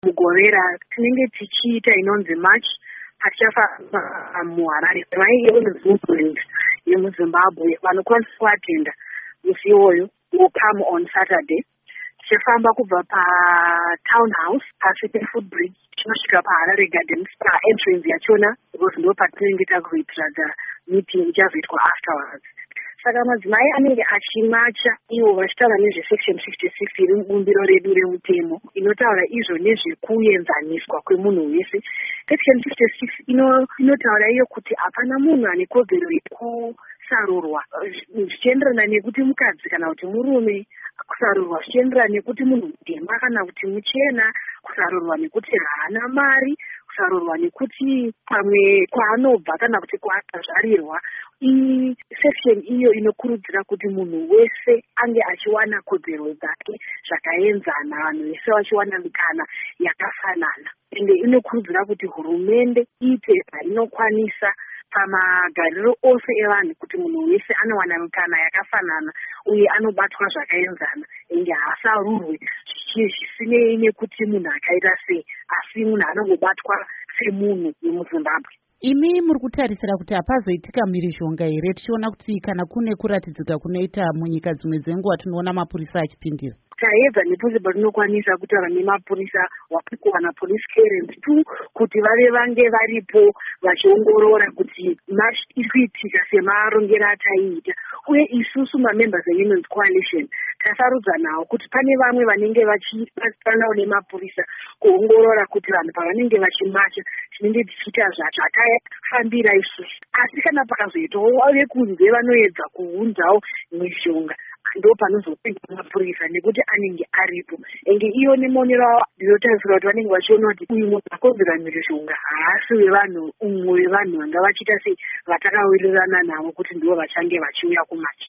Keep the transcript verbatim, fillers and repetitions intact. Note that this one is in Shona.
mugorera tinenge tichiita inonzi march patichafamba muHarare vaiye movement yemuZimbabwe vanokwanisa kuatenda musi iwoyo will come on Saturday. Tichifamba kubva patown house pasi pefootbridge tinosvika paHarare Gardens paentrance yachona because ndo patinenge takuitira the meeting ichazoitwa afterwards. Saka madzimai anenge achimacha ivo vachitaura nezvesection fifty-six iri mubumbiro redu remutemo inotaura izvo nezvekuenzaniswa kwemunhu wese. Section fifty-six ino inotaura iyo kuti hapana munhu ane kodzero yekusarurwa zvichienderana nekuti mukadzi kana kuti murume, kusarurwa zvichienderana nekuti munhu mutema kana kuti muchena, kusarurwa nekuti haana mari, kusarurwa nekuti pamwe kwaanobva kana kuti kwaakazvarirwa. I section iyo inokurudzira kuti munhu wese ange achiwana kodzero dzake zvakaenzana, vanhu vese vachiwana mikana yakafanana. Ende inokurudzira kuti hurumende iite zvainokwanisa pamagariro ose evanhu kuti munhu wese anowana mikana yakafanana uye anobatwa zvakaenzana ende haasarurwe zvisinei nekuti munhu akaita sei, asi munhu anongobatwa semunhu wemuZimbabwe. Imi muri kutarisira kuti hapazoitika mhirizhonga here tichiona kuti kana kune kuratidzika kunoita munyika dzimwe dzenguva tinoona mapurisa achipindira? Taedza nepose patinokwanisa kutaura nemapurisa wapikuwana police clearance tu kuti vave vange varipo vachiongorora kuti march iri kuitika semarongero ataiita, uye isusu mamembers eWomen's Coalition tasarudza nawo kuti pane vamwe vanenge vachibatsiranawo nemapurisa kuongorora kuti vanhu pavanenge vachimacha tinenge tichiita zvatakafambira isusu. Asi kana pakazoitawo vekunze vanoedza kuunzawo mishonga ndo panozopinda mapurisa nekuti anenge aripo enge iyo nemonero avo ndinotarisira kuti vanenge vachiona kuti uyu munhu akonzera mhirizhonga haasi wevanhu umwe wevanhu vanga vachiita sei vatakawirirana navo kuti ndivo vachange vachiuya kumachi.